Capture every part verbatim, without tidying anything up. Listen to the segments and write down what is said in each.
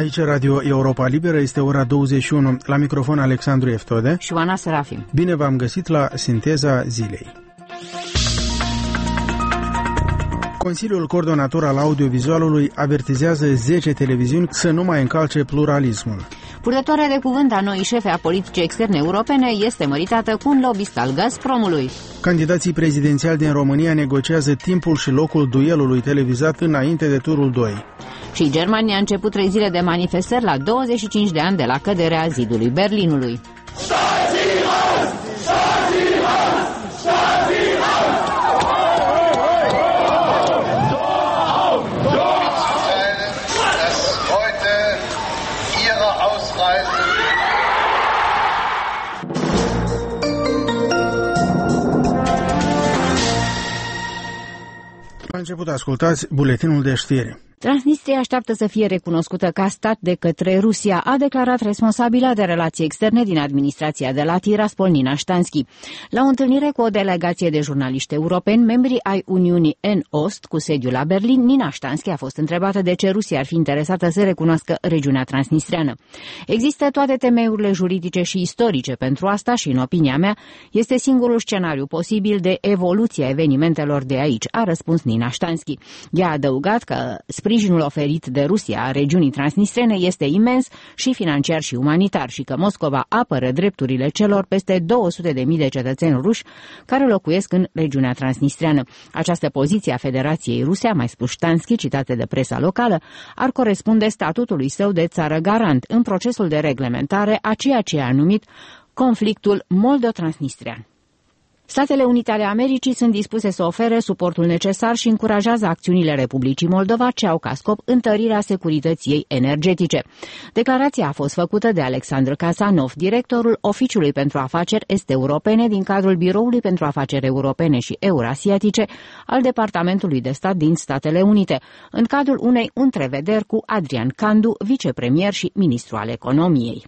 Aici Radio Europa Liberă, este ora douăzeci și unu. La microfon Alexandru Eftode și Oana Serafim. Bine v-am găsit la Sinteza Zilei. Consiliul Coordonator al Audiovizualului avertizează zece televiziuni să nu mai încalce pluralismul. Purtătoarea de cuvânt a noii șefe a politicii externe europene este măritată cu un lobbyist al Gazpromului. Candidații prezidențiali din România negociază timpul și locul duelului televizat înainte de turul doi. Și Germania a început trei zile de manifestări la douăzeci și cinci de ani de la căderea zidului Berlinului. La început ascultați buletinul de știri. Transnistria așteaptă să fie recunoscută ca stat de către Rusia, a declarat responsabilă de relații externe din administrația de la Tiraspol, Nina Ștanski. La o întâlnire cu o delegație de jurnaliști europeni, membrii ai Uniunii N-Ost, cu sediul la Berlin, Nina Ștanski a fost întrebată de ce Rusia ar fi interesată să recunoască regiunea transnistriană. Există toate temeiurile juridice și istorice pentru asta și, în opinia mea, este singurul scenariu posibil de evoluție a evenimentelor de aici, a răspuns Nina Ștanski. Ea a adăugat că sprijinul oferit de Rusia a regiunii transnistrene este imens și financiar și umanitar și că Moscova apără drepturile celor peste două sute de mii de cetățeni ruși care locuiesc în regiunea transnistriană. Această poziție a Federației Ruse, a mai spus Ștanski, citate de presa locală, ar corespunde statutului său de țară garant în procesul de reglementare a ceea ce a numit conflictul moldo-transnistrian. Statele Unite ale Americii sunt dispuse să ofere suportul necesar și încurajează acțiunile Republicii Moldova ce au ca scop întărirea securității ei energetice. Declarația a fost făcută de Alexandru Casanov, directorul Oficiului pentru Afaceri Est-Europene din cadrul Biroului pentru Afaceri Europene și Eurasiatice al Departamentului de Stat din Statele Unite, în cadrul unei întrevederi cu Adrian Candu, vicepremier și ministru al economiei.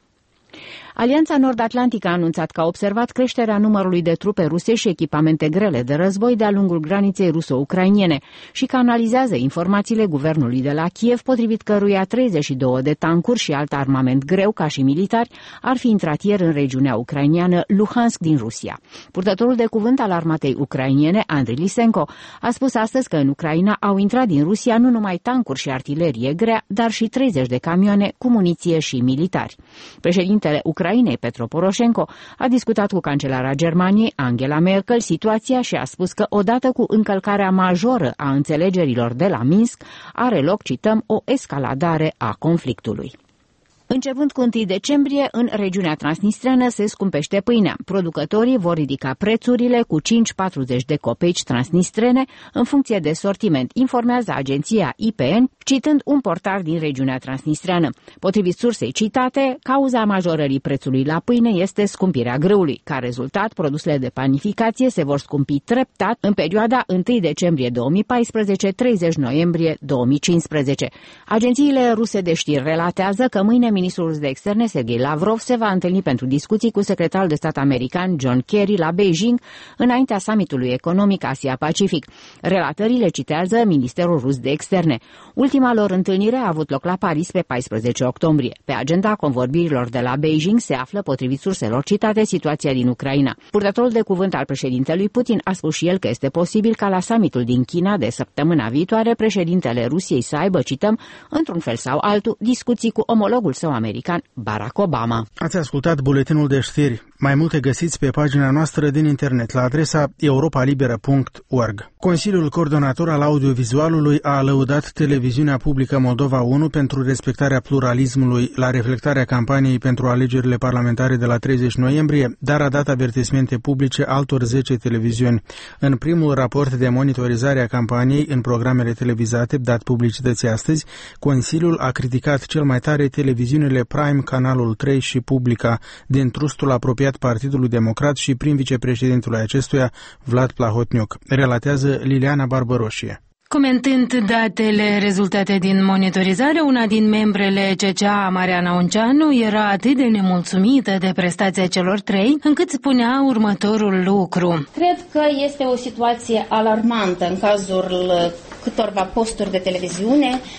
Alianța Nord-Atlantică a anunțat că a observat creșterea numărului de trupe ruse și echipamente grele de război de-a lungul graniței ruso-ucrainene și că analizează informațiile guvernului de la Kiev, potrivit căruia treizeci și două de tancuri și alt armament greu, ca și militari, ar fi intrat ieri în regiunea ucrainiană Luhansk din Rusia. Purtătorul de cuvânt al armatei ucrainiene, Andriy Lisenko, a spus astăzi că în Ucraina au intrat din Rusia nu numai tancuri și artilerie grea, dar și treizeci de camioane cu muniție și militari. Președintele Ucrainei, Petro Poroșenko, a discutat cu cancelara Germaniei, Angela Merkel, situația și a spus că odată cu încălcarea majoră a înțelegerilor de la Minsk are loc, cităm, o escaladare a conflictului. Începând cu întâi decembrie, în regiunea transnistreană se scumpește pâinea. Producătorii vor ridica prețurile cu cinci virgulă patruzeci de copeici transnistrene în funcție de sortiment, informează agenția I P N, citând un portar din regiunea transnistreană. Potrivit sursei citate, cauza majorării prețului la pâine este scumpirea grâului. Ca rezultat, produsele de panificație se vor scumpi treptat în perioada întâi decembrie două mii paisprezece - treizeci noiembrie două mii cincisprezece. Agențiile ruse de știri relatează că mâine ministrul de externe, Sergei Lavrov, se va întâlni pentru discuții cu secretarul de stat american John Kerry la Beijing, înaintea summitului economic Asia-Pacific. Relatările citează Ministerul Rus de Externe. Ultima lor întâlnire a avut loc la Paris pe paisprezece octombrie. Pe agenda convorbirilor de la Beijing se află, potrivit surselor citate, situația din Ucraina. Purtătorul de cuvânt al președintelui Putin a spus și el că este posibil ca la summitul din China de săptămâna viitoare președintele Rusiei să aibă, cităm, într-un fel sau altul, discuții cu omologul său american, Barack Obama. Ați ascultat buletinul de știri. Mai multe găsiți pe pagina noastră din internet la adresa europa liberă punct org. Consiliul Coordonator al Audiovizualului a lăudat televiziunea publică Moldova unu pentru respectarea pluralismului la reflectarea campaniei pentru alegerile parlamentare de la treizeci noiembrie, dar a dat avertismente publice altor zece televiziuni. În primul raport de monitorizare a campaniei în programele televizate dat publicității astăzi, Consiliul a criticat cel mai tare televiziunile Prime, Canalul trei și Publica din trustul apropiat Partidului Democrat și prim vicepreședintului acestuia, Vlad Plahotniuc, relatează Liliana Barbăroșie. Comentând datele rezultate din monitorizare, una din membrele C C A, Mariana Onceanu, era atât de nemulțumită de prestația celor trei, încât spunea următorul lucru. Cred că este o situație alarmantă în cazul câtorva posturi de televiziune.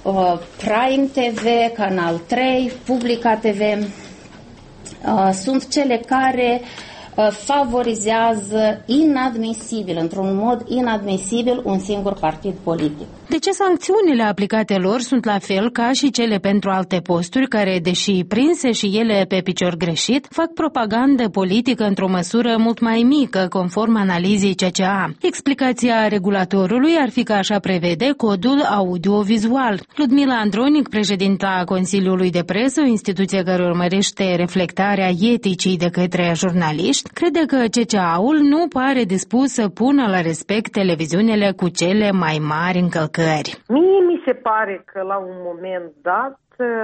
Prime T V, Canal trei, Publica T V, sunt cele care favorizează inadmisibil, într-un mod inadmisibil, un singur partid politic. De ce sancțiunile aplicate lor sunt la fel ca și cele pentru alte posturi care, deși prinse și ele pe picior greșit, fac propagandă politică într-o măsură mult mai mică, conform analizei C C A? Explicația regulatorului ar fi că așa prevede codul audiovizual. Ludmila Andronic, președinta Consiliului de Presă, o instituție care urmărește reflectarea eticii de către jurnaliști, crede că C C A-ul nu pare dispus să pună la respect televiziunile cu cele mai mari încălcări. Mie mi se pare că la un moment dat,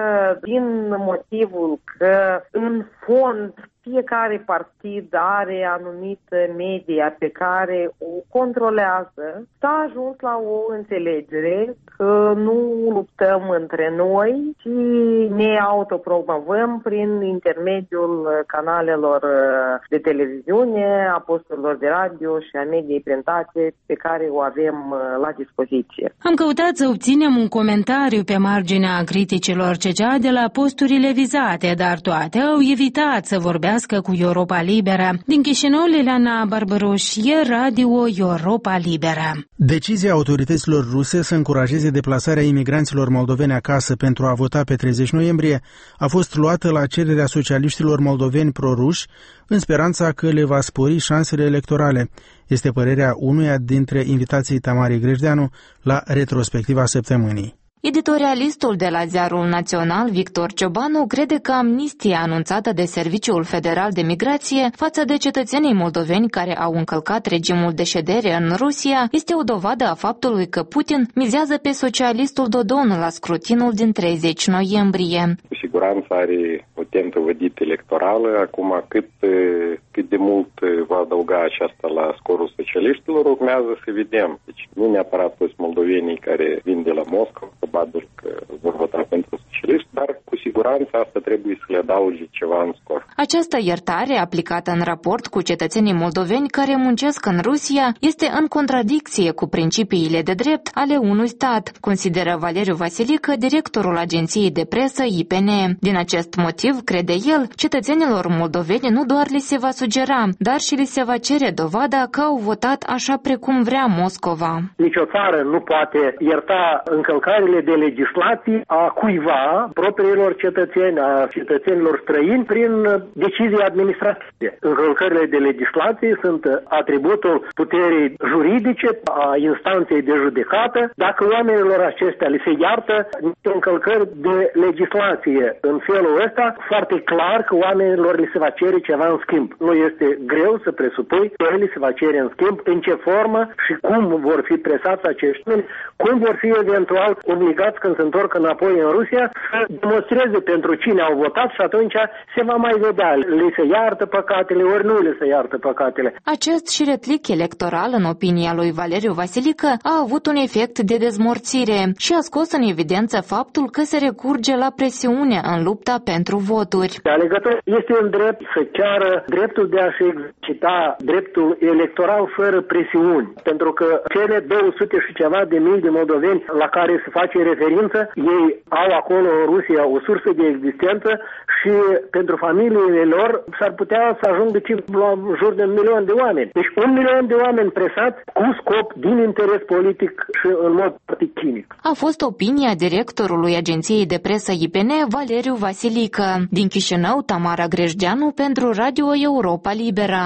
din motivul că în fond fiecare partid are anumită media pe care o controlează, s-a ajuns la o înțelegere că nu luptăm între noi, ci ne autopromovăm prin intermediul canalelor de televiziune, a posturilor de radio și a mediei printate pe care o avem la dispoziție. Am căutat să obținem un comentariu pe marginea criticilor C C A de la posturile vizate, dar toate au evitat să vorbească cu Europa Liberă. Din Chișinău, Liliana Barbaroșie, Radio Europa Liberă. Decizia autorităților ruse să încurajeze deplasarea imigranților moldoveni acasă pentru a vota pe treizeci noiembrie a fost luată la cererea socialiștilor moldoveni proruși, în speranța că le va spori șansele electorale. Este părerea unuia dintre invitații Tamarei Grejdeanu la retrospectiva săptămânii. Editorialistul de la Ziarul Național, Victor Ciobanu, crede că amnistia anunțată de Serviciul Federal de Migrație față de cetățenii moldoveni care au încălcat regimul de ședere în Rusia este o dovadă a faptului că Putin mizează pe socialistul Dodon la scrutinul din treizeci noiembrie. Cu siguranță are o tentă vădită electorală. Acum cât, cât de mult va adăuga aceasta la scorul socialiștilor, urmează să vedem. Deci nu neapărat toți moldovenii care vin de la Moscova, probabil că vor vota pentru socialiști, dar cu siguranță asta trebuie să le adauge ceva în scor. Această iertare aplicată în raport cu cetățenii moldoveni care muncesc în Rusia este în contradicție cu principiile de drept ale unui stat, consideră Valeriu Vasilică, directorul agenției de presă I P N. Din acest motiv, crede el, cetățenilor moldoveni nu doar li se va sugera, dar și li se va cere dovada că au votat așa precum vrea Moscova. Nici o țară nu poate ierta încălcările de legislații a cuiva, propriilor cetățeni, a cetățenilor străini, prin decizii administrative. Încălcările de legislație sunt atributul puterii juridice a instanței de judecată. Dacă oamenilor acestea li se iartă încălcări de legislație în felul ăsta, foarte clar că oamenilor li se va cere ceva în schimb. Nu este greu să presupui că li se va cere în schimb, în ce formă și cum vor fi presați acești oameni, cum vor fi eventual obligați când se întorc înapoi în Rusia să demonstreze pentru cine au votat și atunci se va mai vedea. Le se iartă păcatele, ori nu le se iartă păcatele. Acest șiretlic electoral, în opinia lui Valeriu Vasilică, a avut un efect de dezmorțire și a scos în evidență faptul că se recurge la presiune în lupta pentru voturi. Alegătorul este în drept să ceară dreptul de a-și exercita dreptul electoral fără presiuni, pentru că cele două sute și ceva de mii de moldoveni la care se face referință, ei au acolo în Rusia o sursă de existență și pentru familiile lor s-ar putea să ajungă la jur de un milion de oameni. Deci un milion de oameni presați cu scop din interes politic și în mod participic. A fost opinia directorului agenției de presă I P N, Valeriu Vasilică. Din Chișinău, Tamara Grejdeanu pentru Radio Europa Liberă.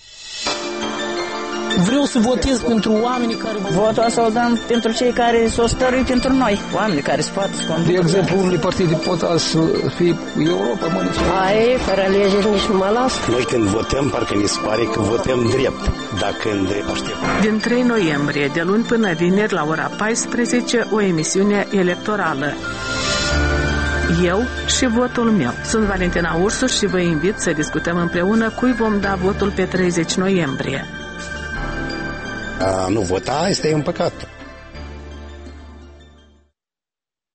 Vreau să votez pentru oamenii care... Votul să-l dăm pentru cei care s-au stăruit pentru noi, oamenii care se poate să conducă. De exemplu, unele partide pot să fie Europa, mă nici. Ai, fără alegeri nici nu mă las. Noi când votăm, parcă ne se pare că votăm drept, dar când așteptăm. Din trei noiembrie, de luni până vineri, la ora paisprezece, o emisiune electorală. Eu și votul meu. Sunt Valentina Ursu și vă invit să discutăm împreună cui vom da votul pe treizeci noiembrie. A nu vota este un păcat. Uniunea Europeană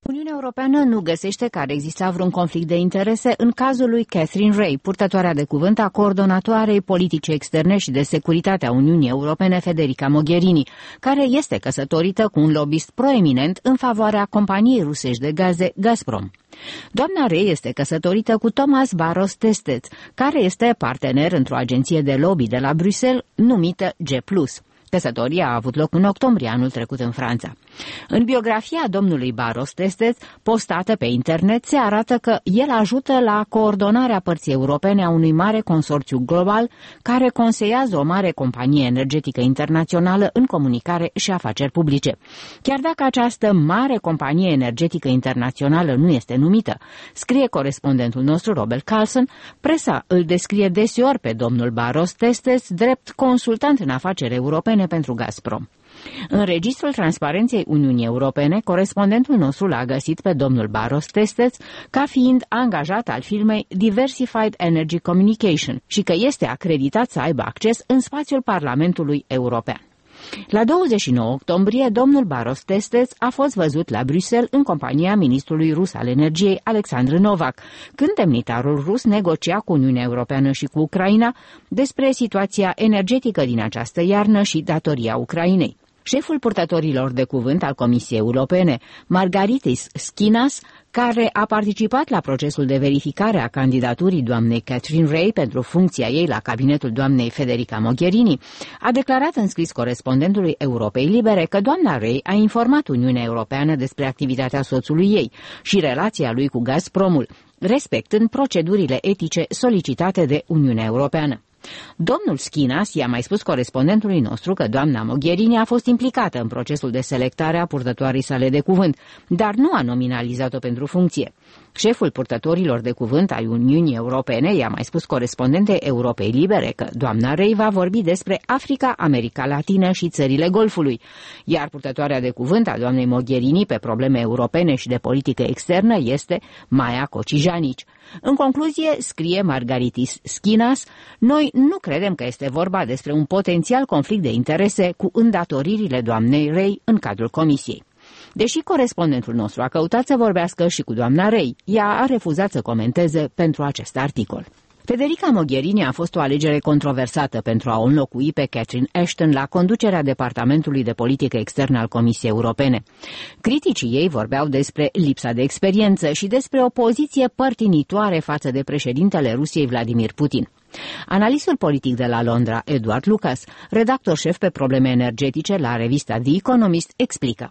Europeană nu găsește că ar exista vreun conflict de interese în cazul lui Catherine Ray, purtătoarea de cuvânt a coordonatoarei politice externe și de securitate a Uniunii Europene, Federica Mogherini, care este căsătorită cu un lobbyist proeminent în favoarea companiei rusești de gaze Gazprom. Doamna Ray este căsătorită cu Thomas Baros Testets, care este partener într-o agenție de lobby de la Bruxelles numită G plus. Căsătoria a avut loc în octombrie anul trecut în Franța. În biografia domnului Baros Testets, postată pe internet, se arată că el ajută la coordonarea părții europene a unui mare consorțiu global care conseiază o mare companie energetică internațională în comunicare și afaceri publice. Chiar dacă această mare companie energetică internațională nu este numită, scrie corespondentul nostru Robert Carlson, presa îl descrie deseori pe domnul Baros Testets drept consultant în afaceri europene pentru Gazprom. În registrul transparenței Uniunii Europene, corespondentul nostru l-a găsit pe domnul Baros Testets ca fiind angajat al firmei Diversified Energy Communication și că este acreditat să aibă acces în spațiul Parlamentului European. La douăzeci și nouă octombrie, domnul Baros Testets a fost văzut la Bruxelles în compania ministrului rus al energiei, Alexandr Novak, când demnitarul rus negocia cu Uniunea Europeană și cu Ucraina despre situația energetică din această iarnă și datoria Ucrainei. Șeful purtătorilor de cuvânt al Comisiei Europene, Margaritis Schinas, care a participat la procesul de verificare a candidaturii doamnei Catherine Ray pentru funcția ei la cabinetul doamnei Federica Mogherini, a declarat în scris corespondentului Europei Libere că doamna Ray a informat Uniunea Europeană despre activitatea soțului ei și relația lui cu Gazpromul, respectând procedurile etice solicitate de Uniunea Europeană. Domnul Schinas i-a mai spus corespondentului nostru că doamna Mogherini a fost implicată în procesul de selectare a purtătoarei sale de cuvânt, dar nu a nominalizat-o pentru funcție. Șeful purtătorilor de cuvânt ai Uniunii Europene i-a mai spus corespondentei Europei Libere că doamna Ray va vorbi despre Africa, America Latină și țările Golfului, iar purtătoarea de cuvânt a doamnei Mogherini pe probleme europene și de politică externă este Maia Cocijanici. În concluzie, scrie Margaritis Schinas, noi nu credem că este vorba despre un potențial conflict de interese cu îndatoririle doamnei Ray în cadrul comisiei. Deși corespondentul nostru a căutat să vorbească și cu doamna Ray, ea a refuzat să comenteze pentru acest articol. Federica Mogherini a fost o alegere controversată pentru a o înlocui pe Catherine Ashton la conducerea Departamentului de Politică Externă al Comisiei Europene. Criticii ei vorbeau despre lipsa de experiență și despre o poziție părtinitoare față de președintele Rusiei Vladimir Putin. Analistul politic de la Londra, Edward Lucas, redactor șef pe probleme energetice la revista The Economist, explică.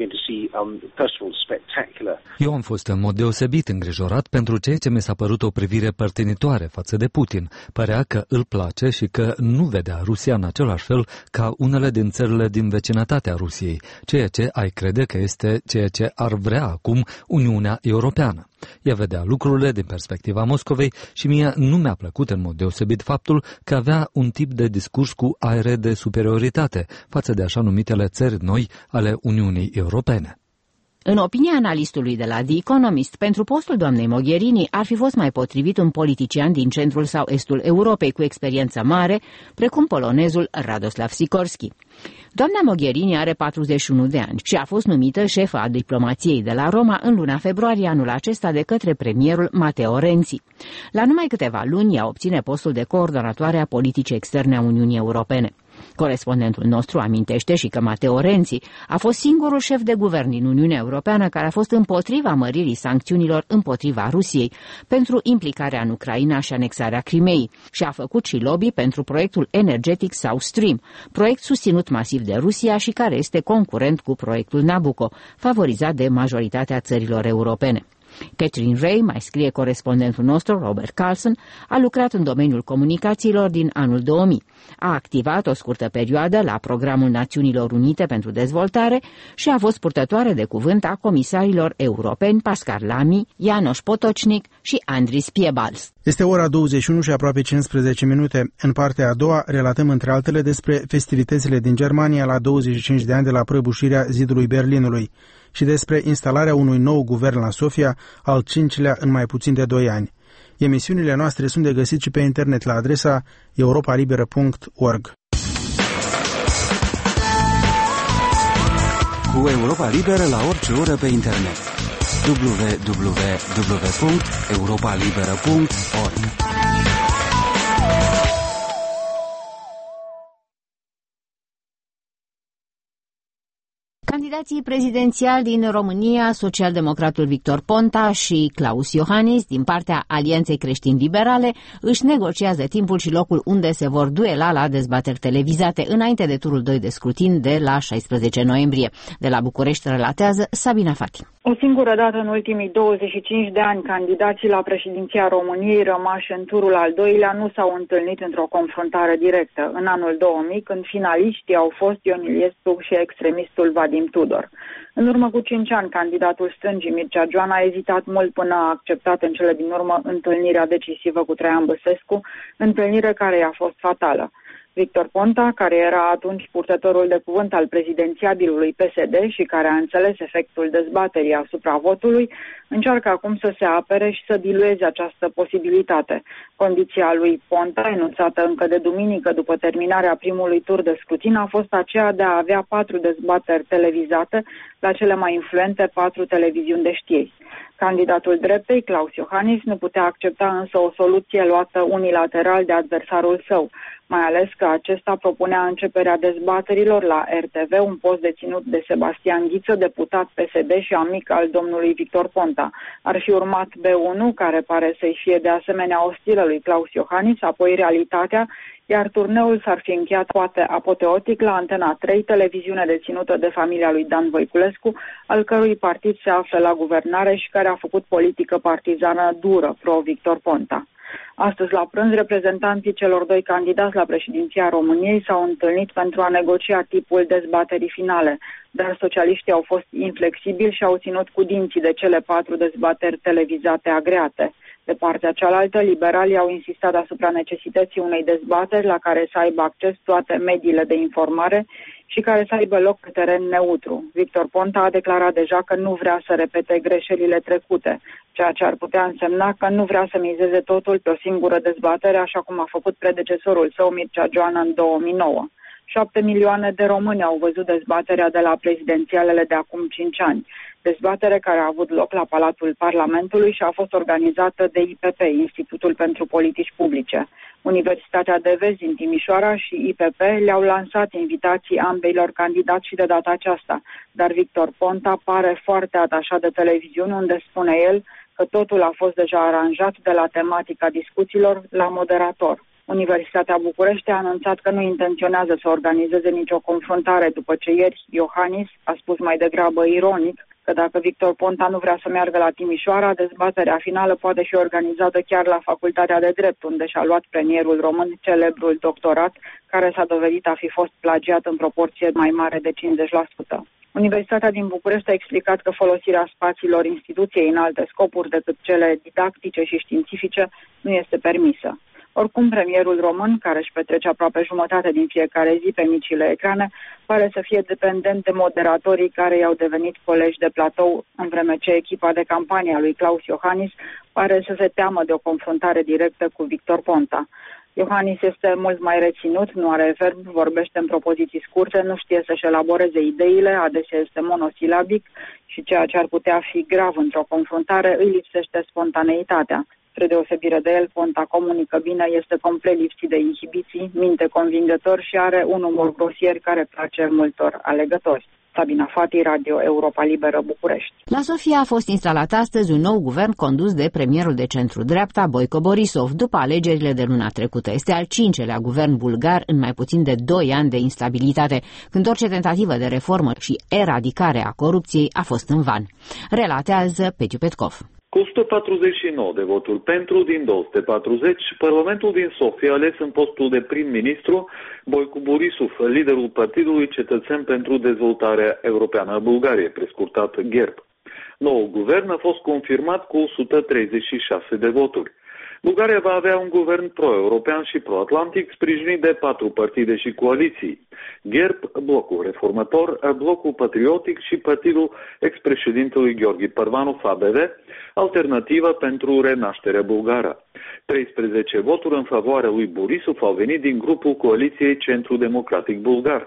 Eu am fost în mod deosebit îngrijorat pentru ceea ce mi s-a părut o privire părtinitoare față de Putin. Părea că îl place și că nu vedea Rusia în același fel ca unele din țările din vecinătatea Rusiei, ceea ce ai crede că este ceea ce ar vrea acum Uniunea Europeană. Ea vedea lucrurile din perspectiva Moscovei și mie nu mi-a plăcut în mod deosebit faptul că avea un tip de discurs cu aere de superioritate față de așa numitele țări noi ale Uniunii Europene. În opinia analistului de la The Economist, pentru postul doamnei Mogherini ar fi fost mai potrivit un politician din centrul sau estul Europei cu experiență mare, precum polonezul Radoslav Sikorski. Doamna Mogherini are patruzeci și unu de ani și a fost numită șefă a diplomației de la Roma în luna februarie anul acesta de către premierul Matteo Renzi. La numai câteva luni ea obține postul de coordonatoare a politicii externe a Uniunii Europene. Corespondentul nostru amintește și că Matteo Renzi a fost singurul șef de guvern din Uniunea Europeană care a fost împotriva măririi sancțiunilor împotriva Rusiei pentru implicarea în Ucraina și anexarea Crimeei și a făcut și lobby pentru proiectul energetic South Stream, proiect susținut masiv de Rusia și care este concurent cu proiectul Nabucco, favorizat de majoritatea țărilor europene. Catherine Ray, mai scrie corespondentul nostru Robert Carlson, a lucrat în domeniul comunicațiilor din anul două mii. A activat o scurtă perioadă la Programul Națiunilor Unite pentru Dezvoltare și a fost purtătoare de cuvânt a comisarilor europeni Pascal Lamy, János Potocnik și Andris Piebalgs. Este ora douăzeci și unu și aproape cincisprezece minute. În partea a doua relatăm între altele despre festivitățile din Germania la douăzeci și cinci de ani de la prăbușirea zidului Berlinului și despre instalarea unui nou guvern la Sofia, al cincilea în mai puțin de doi ani. Emisiunile noastre sunt de găsit și pe internet la adresa europa liberă punct org. Cu Europa Liberă la orice oră pe internet. w w w punct europa liberă punct org. Candidații prezidențiali din România, socialdemocratul Victor Ponta și Klaus Iohannis, din partea Alianței Creștin-Liberale, își negociază timpul și locul unde se vor duela la dezbateri televizate înainte de turul doi de scrutin de la șaisprezece noiembrie. De la București relatează Sabina Fati. O singură dată în ultimii douăzeci și cinci de ani, candidații la președinția României rămași în turul al doilea nu s-au întâlnit într-o confruntare directă. În anul două mii, când finaliștii au fost Ion Iliescu și extremistul Vadim Tudor. În urmă cu cinci ani, candidatul stângii Mircea Joana a ezitat mult până a acceptat în cele din urmă întâlnirea decisivă cu Traian Băsescu, întâlnire care i-a fost fatală. Victor Ponta, care era atunci purtătorul de cuvânt al prezidențiabilului P S D și care a înțeles efectul dezbaterii asupra votului, încearcă acum să se apere și să dilueze această posibilitate. Condiția lui Ponta, enunțată încă de duminică după terminarea primului tur de scrutin, a fost aceea de a avea patru dezbateri televizate la cele mai influente patru televiziuni de știri. Candidatul dreptei, Klaus Iohannis, nu putea accepta însă o soluție luată unilateral de adversarul său, mai ales că acesta propunea începerea dezbaterilor la R T V, un post deținut de Sebastian Ghiță, deputat P S D și amic al domnului Victor Ponta. Ar fi urmat B unu, care pare să-i fie de asemenea ostilă lui Klaus Iohannis, apoi Realitatea, iar turneul s-ar fi încheiat poate apoteotic la Antena trei, televiziune deținută de familia lui Dan Voiculescu, al cărui partid se află la guvernare și care a făcut politică partizană dură pro-Victor Ponta. Astăzi, la prânz, reprezentanții celor doi candidați la președinția României s-au întâlnit pentru a negocia tipul dezbaterii finale, dar socialiștii au fost inflexibili și au ținut cu dinții de cele patru dezbateri televizate agreate. De partea cealaltă, liberalii au insistat asupra necesității unei dezbateri la care să aibă acces toate mediile de informare și care să aibă loc pe teren neutru. Victor Ponta a declarat deja că nu vrea să repete greșelile trecute, ceea ce ar putea însemna că nu vrea să mizeze totul pe o singură dezbatere, așa cum a făcut predecesorul său Mircea Joana în două mii nouă. Șapte milioane de români au văzut dezbaterea de la prezidențialele de acum cinci ani, dezbatere care a avut loc la Palatul Parlamentului și a fost organizată de I P P, Institutul pentru Politici Publice. Universitatea de Vest din Timișoara și I P P le-au lansat invitații ambeilor candidați și de data aceasta, dar Victor Ponta pare foarte atașat de televiziuni, unde spune el că totul a fost deja aranjat de la tematica discuțiilor la moderator. Universitatea București a anunțat că nu intenționează să organizeze nicio confruntare, după ce ieri Iohannis a spus mai degrabă ironic că dacă Victor Ponta nu vrea să meargă la Timișoara, dezbaterea finală poate fi organizată chiar la Facultatea de Drept, unde și-a luat premierul român celebrul doctorat, care s-a dovedit a fi fost plagiat în proporție mai mare de cincizeci la sută. Universitatea din București a explicat că folosirea spațiilor instituției în alte scopuri decât cele didactice și științifice nu este permisă. Oricum, premierul român, care își petrece aproape jumătate din fiecare zi pe micile ecrane, pare să fie dependent de moderatorii care i-au devenit colegi de platou, în vreme ce echipa de campanie a lui Klaus Iohannis pare să se teamă de o confruntare directă cu Victor Ponta. Iohannis este mult mai reținut, nu are verb, vorbește în propoziții scurte, nu știe să-și elaboreze ideile, adesea este monosilabic și, ceea ce ar putea fi grav într-o confruntare, îi lipsește spontaneitatea. Spre deosebire de el, Ponta comunică bine, este complet lipsit de inhibiții, minte convingător și are un umor grosier care place multor alegători. Sabina Fati, Radio Europa Liberă, București. La Sofia a fost instalat astăzi un nou guvern condus de premierul de centru-dreapta, Boico Borisov, după alegerile de luna trecută. Este al cincelea guvern bulgar în mai puțin de doi ani de instabilitate, când orice tentativă de reformă și eradicare a corupției a fost în van. Relatează Petiu Petkov. Cu o sută patruzeci și nouă de voturi pentru din două sute patruzeci, Parlamentul din Sofia a ales în postul de prim-ministru Boico Borisov, liderul Partidului Cetățeni pentru Dezvoltarea Europeană a Bulgariei, prescurtat G E R B. Noul guvern a fost confirmat cu o sută treizeci și șase de voturi. Bulgaria va avea un guvern pro-european și pro-atlantic, sprijinit de patru partide și coaliții: G E R B, Blocul Reformator, Blocul Patriotic și Partidul ex-președintelui Gheorghe Părvanov, A B V, Alternativa pentru Renașterea Bulgară. treisprezece voturi în favoarea lui Borisov au venit din grupul coaliției Centru Democratic Bulgar,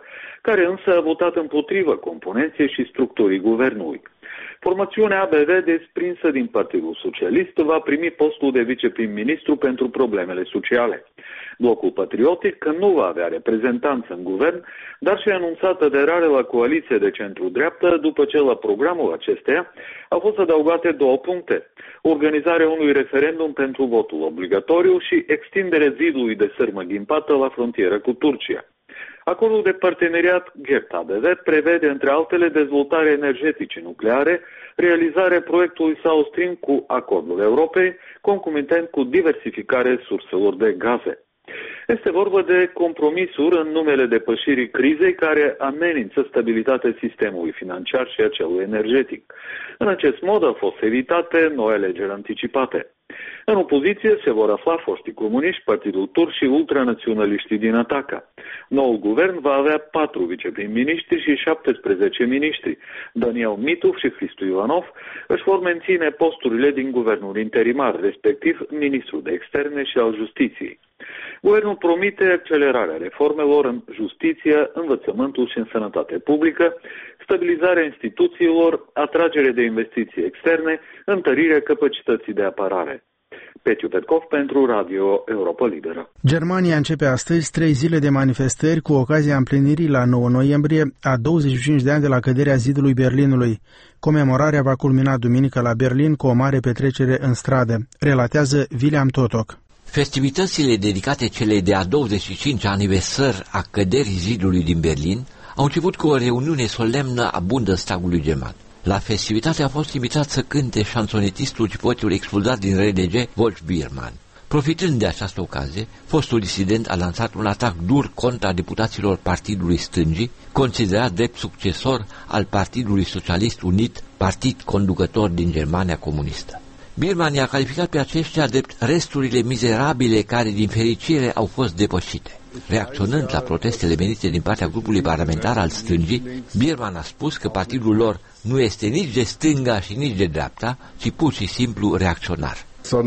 care însă a votat împotrivă componenței și structurii guvernului. Formațiunea A B V, desprinsă din Partidul Socialist, va primi postul de viceprim-ministru pentru problemele sociale. Blocul Patriotic, că nu va avea reprezentanță în guvern, dar și anunțat aderare la coaliție de centru-dreaptă, după ce la programul acesteia au fost adăugate două puncte: organizarea unui referendum pentru votul obligatoriu și extinderea zidului de sârmă ghimpată la frontieră cu Turcia. Acordul de parteneriat GERT-A B V prevede, între altele, dezvoltarea energeticii nucleare, realizarea proiectului South Stream cu acordul Europei, concomitent cu diversificarea surselor de gaze. Este vorba de compromisuri în numele depășirii crizei care amenință stabilitatea sistemului financiar și a celui energetic. În acest mod au fost evitate noi alegeri anticipate. În opoziție se vor afla foștii comuniști, Partidul Turc și ultranaționaliștii din Ataca. Noul guvern va avea patru viceprim-miniștri și șaptesprezece miniștri. Daniel Mitov și Hristu Ivanov își vor menține posturile din guvernul interimar, respectiv ministrul de externe și al justiției. Guvernul promite accelerarea reformelor în justiție, învățământul și în sănătate publică, stabilizarea instituțiilor, atragere de investiții externe, întărirea capacității de apărare. Petiu Petkov pentru Radio Europa Liberă. Germania începe astăzi trei zile de manifestări cu ocazia împlinirii la nouă noiembrie a douăzeci și cinci de ani de la căderea zidului Berlinului. Comemorarea va culmina duminică la Berlin cu o mare petrecere în stradă, relatează William Totok. Festivitățile dedicate celei de-a douăzeci și cinci aniversări a căderii zidului din Berlin au început cu o reuniune solemnă a Bundestagului german. La festivitate a fost invitat să cânte șansonetistul și poetul expulzat din R D G, Wolf Biermann. Profitând de această ocazie, fostul disident a lansat un atac dur contra deputaților Partidului Stângii, considerat drept succesor al Partidului Socialist Unit, partid conducător din Germania comunistă. Biermann i-a calificat pe aceștia drept resturile mizerabile care, din fericire, au fost depășite. Reacționând la protestele venite din partea grupului parlamentar al stângii, Biermann a spus că partidul lor nu este nici de stânga și nici de dreapta, ci pur și simplu reacționar.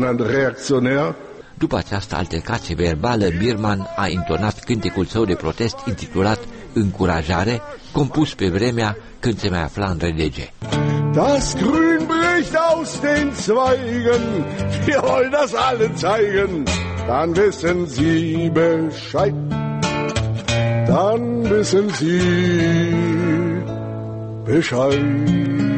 După această altercație verbală, Biermann a intonat cântecul său de protest intitulat Încurajare, compus pe vremea când se mai afla în R D G. Das Grün bricht aus den Zweigen, wir wollen das allen zeigen, dann wissen Sie Bescheid, dann wissen Sie Bescheid.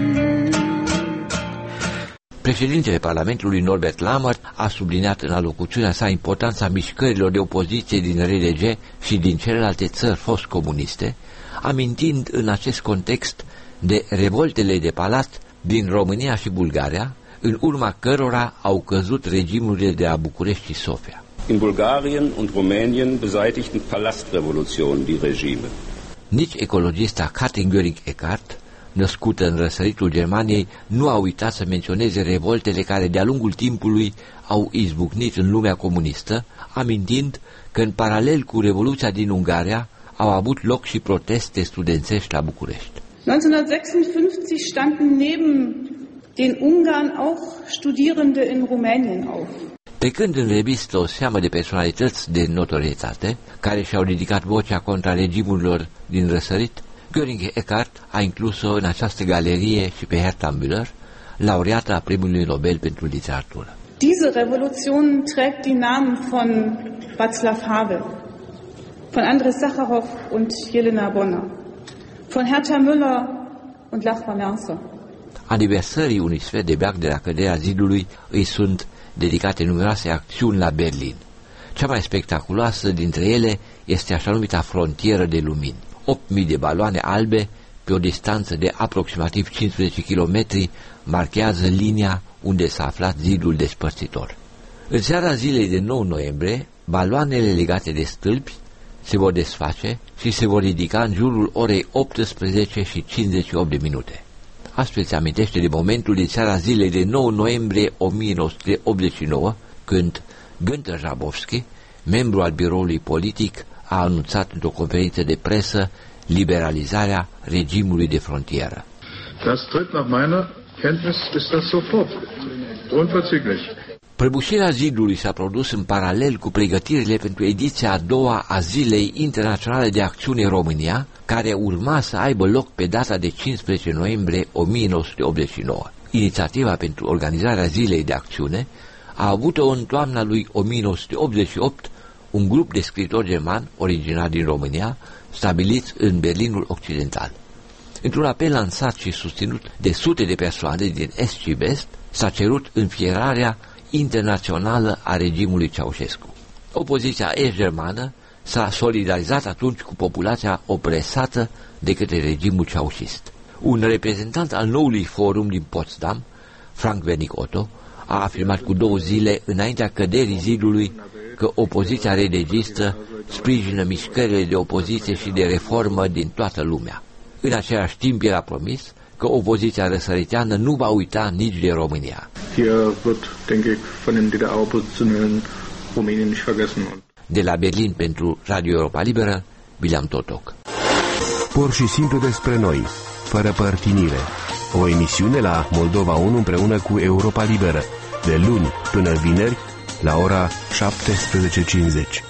Președintele Parlamentului Norbert Lammert a subliniat în alocuțiunea sa importanța mișcărilor de opoziție din R D G și din celelalte țări fost comuniste, amintind în acest context de revoltele de palat din România și Bulgaria, în urma cărora au căzut regimurile de la București și Sofia. In Bulgarien und Rumänien beseitigten Palastrevolutionen die Regime. Nici ecologista Karin Göring-Eckardt, născută în răsăritul Germaniei, nu a uitat să menționeze revoltele care de-a lungul timpului au izbucnit în lumea comunistă, amintind că în paralel cu Revoluția din Ungaria au avut loc și proteste studențești la București. neunzehnhundertsechsundfünfzig standen neben den Ungarn auch Studierende in Rumänien auf. Trecând în revistă o seamă de personalități de notorietate care și-au ridicat vocea contra regimurilor din răsărit, Göring-Eckardt a inclus-o în această galerie și pe Herta Müller, laureată a Premiului Nobel pentru Literatură. Diese Revolution trägt die Namen von Václav Havel, von Andrei Sacharow und Jelena Bonner, von Herta Müller und Lech Wałęsa. Aniversării unui sfert de veac de la căderea zidului îi sunt dedicate numeroase acțiuni la Berlin. Cea mai spectaculoasă dintre ele este așa numita frontieră de lumini. opt mii de baloane albe, pe o distanță de aproximativ cincisprezece kilometri, marchează linia unde s-a aflat zidul despărțitor. În seara zilei de nouă noiembrie, baloanele legate de stâlpi se vor desface și se vor ridica în jurul orei optsprezece și cincizeci și opt de minute. Astfel se amintește de momentul din seara zilei de nouă noiembrie o mie nouă sute optzeci și nouă, când Günther Schabowski, membru al biroului politic, a anunțat într-o conferință de presă liberalizarea regimului de frontieră. Das tritt nach meiner Kenntnis ist das sofort, unverzüglich. Prăbușirea zidului s-a produs în paralel cu pregătirile pentru ediția a doua a Zilei Internaționale de Acțiune România, care urma să aibă loc pe data de cincisprezece noiembrie o mie nouă sute optzeci și nouă. Inițiativa pentru organizarea Zilei de Acțiune a avut-o în toamna lui o mie nouă sute optzeci și opt un grup de scriitori germani originari din România, stabiliți în Berlinul Occidental. Într-un apel lansat și susținut de sute de persoane din est și vest, s-a cerut înfierarea internațională a regimului Ceaușescu. Opoziția est-germană s-a solidarizat atunci cu populația opresată de către regimul ceaușist. Un reprezentant al noului forum din Potsdam, Frank Wernicke Otto, a afirmat cu două zile înaintea căderii zidului că opoziția redegistă sprijină mișcările de opoziție și de reformă din toată lumea. În același timp, el a promis că opoziția răsăriteană nu va uita nici de România. De la Berlin pentru Radio Europa Liberă, William Totoc. Pur și simplu despre noi, fără părtinire. O emisiune la Moldova unu împreună cu Europa Liberă, de luni până vineri, la ora șaptesprezece cincizeci.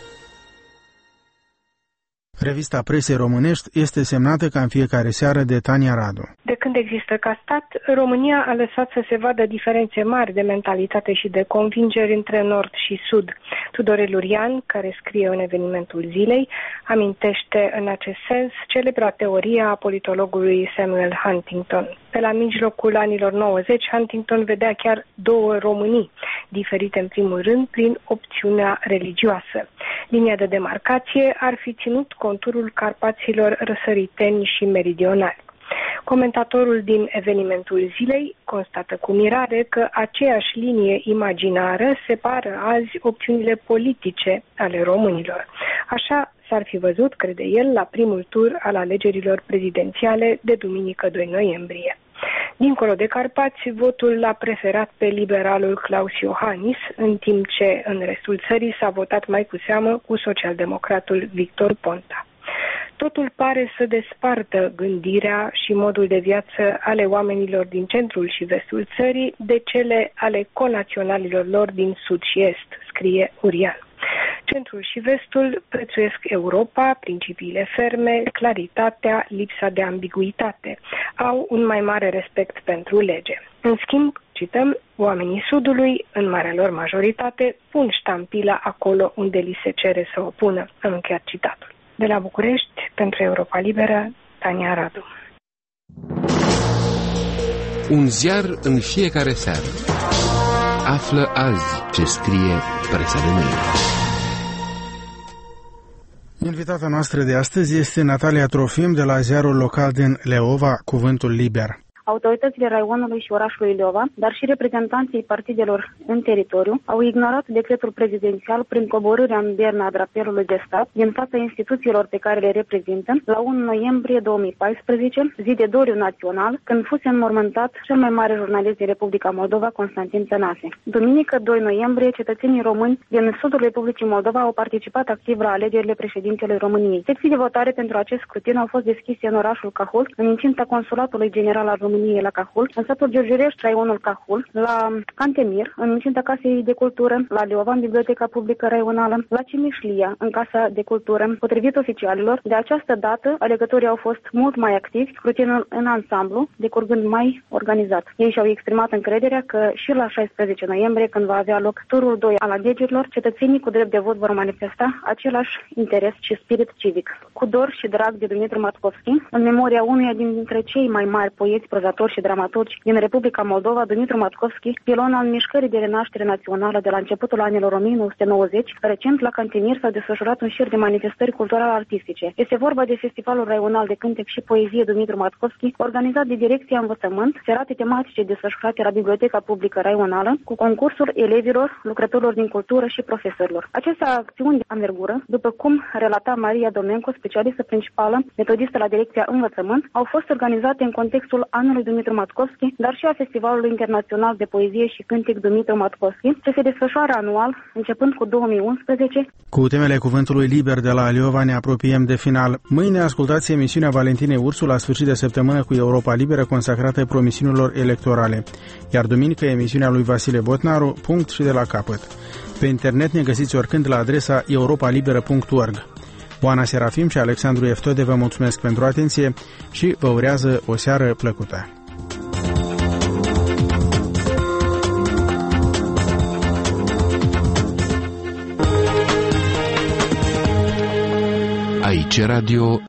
Revista Presei Românești este semnată ca în fiecare seară de Tania Radu. De când există ca stat, România a lăsat să se vadă diferențe mari de mentalitate și de convingeri între nord și sud. Tudorel Lurian, care scrie în evenimentul zilei, amintește în acest sens celebra teoria a politologului Samuel Huntington. Pe la mijlocul anilor nouăzeci, Huntington vedea chiar două Românii, diferite în primul rând prin opțiunea religioasă. Linia de demarcație ar fi ținut conturul Carpaților răsăriteni și meridionali. Comentatorul din evenimentul zilei constată cu mirare că aceeași linie imaginară separă azi opțiunile politice ale românilor. Așa s-ar fi văzut, crede el, la primul tur al alegerilor prezidențiale de duminică doi noiembrie. Dincolo de Carpați, votul l-a preferat pe liberalul Klaus Iohannis, în timp ce în restul țării s-a votat mai cu seamă cu socialdemocratul Victor Ponta. Totul pare să despartă gândirea și modul de viață ale oamenilor din centrul și vestul țării de cele ale conaționalilor lor din sud și est, scrie Urian. Centrul și vestul prețuiesc Europa, principiile ferme, claritatea, lipsa de ambiguitate. Au un mai mare respect pentru lege. În schimb, cităm, oamenii sudului, în marea lor majoritate, pun ștampila acolo unde li se cere să o pună. Am încheiat citatul. De la București, pentru Europa Liberă, Tania Radu. Un ziar în fiecare seară. Află azi ce scrie presa de mâine. Invitata noastră de astăzi este Natalia Trofim de la ziarul local din Leova, Cuvântul Liber. Autoritățile raionului și orașului Leova, dar și reprezentanții partidelor în teritoriu, au ignorat decretul prezidențial prin coborârea în berna drapelului de stat din fața instituțiilor pe care le reprezintă la unu noiembrie două mii paisprezece, zi de doliu național, când fuse înmormântat cel mai mare jurnalist din Republica Moldova, Constantin Tănase. Duminică, doi noiembrie, cetățenii români din sudul Republicii Moldova au participat activ la alegerile președintelui României. Secții de votare pentru acest scrutin au fost deschise în orașul Cahul, în incinta Consulatului General al României la Cahul, în satul Giurgiurești, raionul Cahul, la Cantemir, în incinta Casei de Cultură, la Leova, în Biblioteca Publică Raională, la Cimișlia, în Casa de Cultură. Potrivit oficialilor, de această dată, alegătorii au fost mult mai activi, scrutinul în ansamblu, decurgând mai organizat. Ei și-au exprimat încrederea că și la șaisprezece noiembrie, când va avea loc turul doi al alegerilor, cetățenii cu drept de vot vor manifesta același interes și spirit civic. Cu dor și drag de Dumitru Matkovski, în memoria unuia dintre cei mai mari poeți, prozatori și dramaturgi din Republica Moldova, Dumitru Matkovski, pilon al mișcării de renaștere națională de la începutul anilor o mie nouă sute nouăzeci, recent la Cantemir s-a desfășurat un șir de manifestări cultural-artistice. Este vorba de Festivalul Raional de Cântec și Poezie Dumitru Matkovski, organizat de Direcția Învățământ, serate tematice desfășurate la Biblioteca Publică Raională, cu concursul elevilor, lucrătorilor din cultură și profesorilor. Aceste acțiuni de anvergură, după cum relata Maria Domenco, specialistă principală, metodistă la Direcția Învățământ, au fost organizate în contextul anului Muzeumului Dumitru Matkovski, dar și a Festivalului Internațional de Poezie și Cântic Dumitru Matkovski, ce se desfășoară anual, începând cu două mii unsprezece. Cu temele cuvântului liber de la Liova ne apropiem de final. Mâine ascultați emisiunea Valentinei Ursu la sfârșit de săptămână cu Europa Liberă, consacrată promisiunilor electorale. Iar duminică emisiunea lui Vasile Botnaru, punct și de la capăt. Pe internet ne găsiți oricând la adresa europa liberă punct org. Oana Serafim și Alexandru Eftode vă mulțumesc pentru atenție și vă urează o seară plăcută. Aici Radio